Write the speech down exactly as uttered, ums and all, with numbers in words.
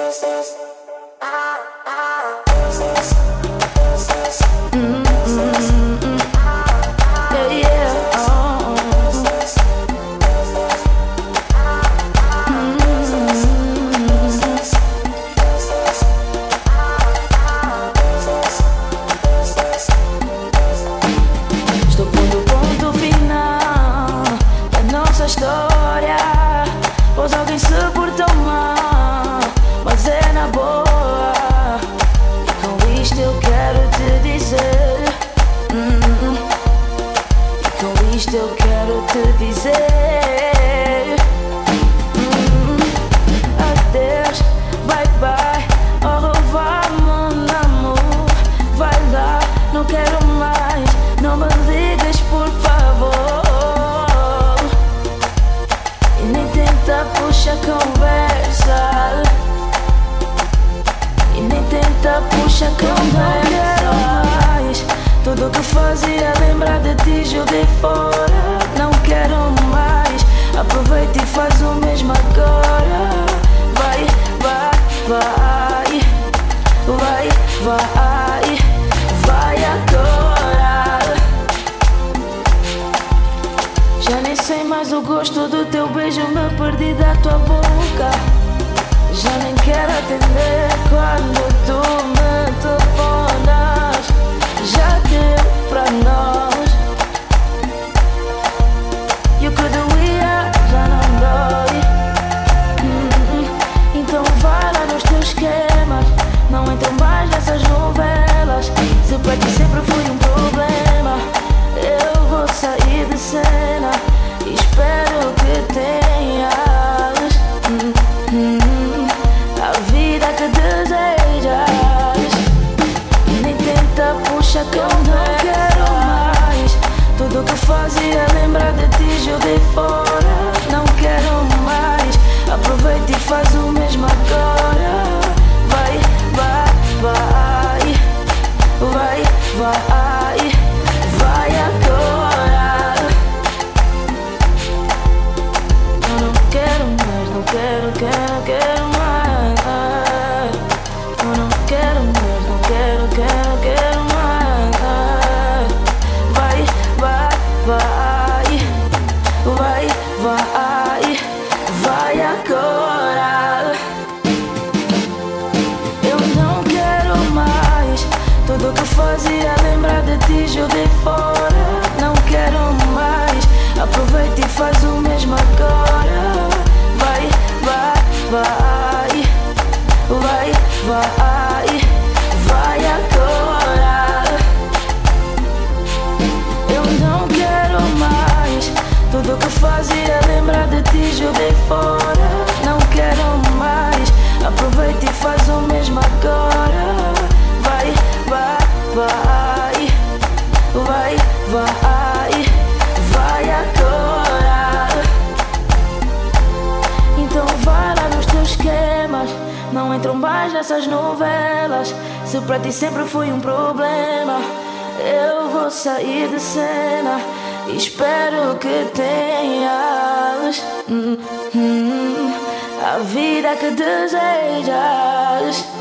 História, pois alguém se portou mal, mas é na boa. E com isto eu quero te dizer, hum, e com isto eu quero te dizer, hum, adeus, bye bye, au revoir mon amour. Vai lá, não quero mais, não me ligues por favor. Puxa conversa e nem tenta puxa conversa. Não quero mais, tudo que fazia lembrar de ti joguei fora. Não quero mais, aproveita e faz o mesmo agora. Vai, vai, vai, vai, vai, vai agora. Já nem sei mais o gosto do teu beijo, me perdi da tua boca. Já nem quero atender quando tu me telefonas. Já deu pra nós, e o que doía já não dói. hum, Então vai lá nos teus esquemas, não entro mais nessas novelas. Se pra ti sempre fui um problema, eu vou sair de cena. Espero que tenhas hum, hum, a vida que desejas. E nem tenta puxar que eu não quero mais. Tudo que fazia lembrar de ti joguei fora. Não quero mais, aproveita e faz o mesmo agora. Vai, vai, vai, vai, vai, vai agora. Quero, quero, quero mais. Eu não quero mais, não quero, quero, quero mais. Vai, vai, vai, vai, vai, vai agora. Eu não quero mais, tudo que fazia lembrar de ti joguei fora. Não quero mais, aproveita e faz o mesmo agora. Vai, vai, vai, vai, vai agora. Eu não quero mais, tudo que fazia lembrar de ti joguei fora. Não quero mais, aproveita e faz o mesmo agora. Vai, vai, vai, vai, vai, vai agora. Então vai lá nos teus esquemas, não entram mais nessas novelas. Se pra ti sempre foi um problema, eu vou sair de cena. Espero que tenhas hum, hum, a vida que desejas.